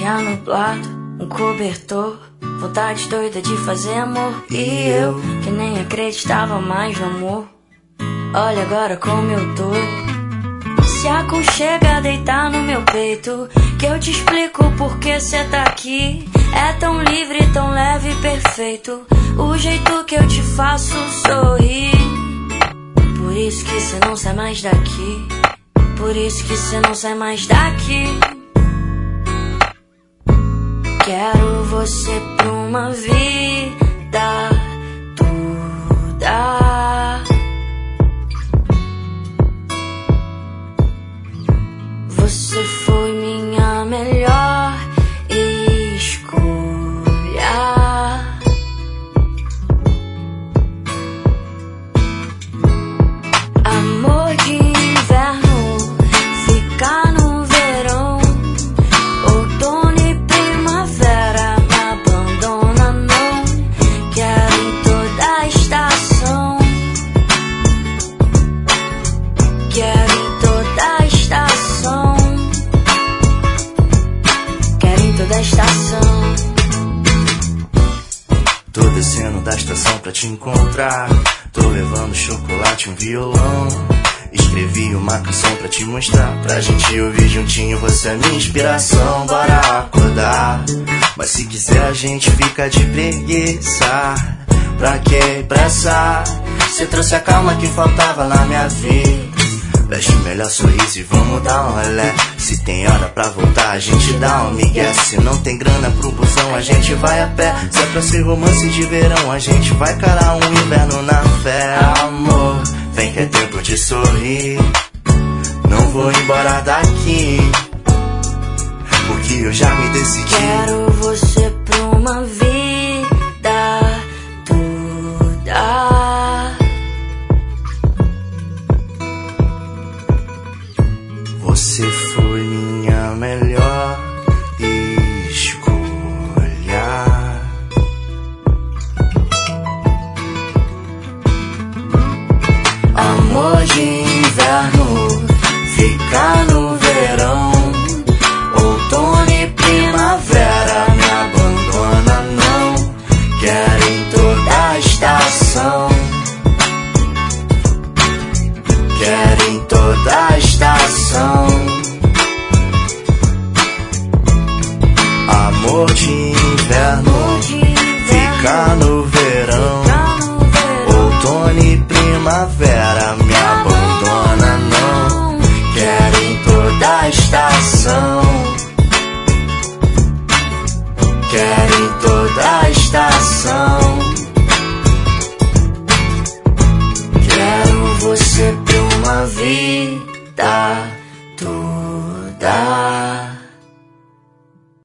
dia nublado, um cobertor, vontade doida de fazer amor. E eu, que nem acreditava mais no amor, olha agora como eu tô. Se aconchega a deitar no meu peito, que eu te explico porque cê tá aqui. É tão livre, tão leve e perfeito, o jeito que eu te faço sorrir. Por isso que cê não sai mais daqui, por isso que cê não sai mais daqui. Quero você pra uma vida toda. Você foi minha melhor escolha. Amor de inverno, fica no verão. Outono e primavera, me abandona não. Quero em toda a estação. Quero em toda a estação. Quero em toda a estação. Tô descendo da estação pra te encontrar. Tô levando chocolate e um violão. Escrevi uma canção pra te mostrar, pra gente ouvir juntinho, você é minha inspiração. Bora acordar, mas se quiser a gente fica de preguiça. Pra que pressa? Cê trouxe a calma que faltava na minha vida. Veste o melhor sorriso e vamos dar um relé. Se tem hora pra voltar, a gente dá um migué. Se não tem grana pro busão, a gente vai a pé. Se é pra ser romance de verão, a gente vai carar um inverno na fé. Amor, vem que é tempo de sorrir. Não vou embora daqui, porque eu já me decidi. Quero você pra uma vida toda. Você foi minha melhor escolha. Amor de inverno, fica no verão. Outono e primavera, me abandona não. Quero em toda a estação. Quero em toda a estação. Amor de inverno, fica no verão. Outono e primavera, me abandona não. Quero em toda a estação. Quero em toda a estação.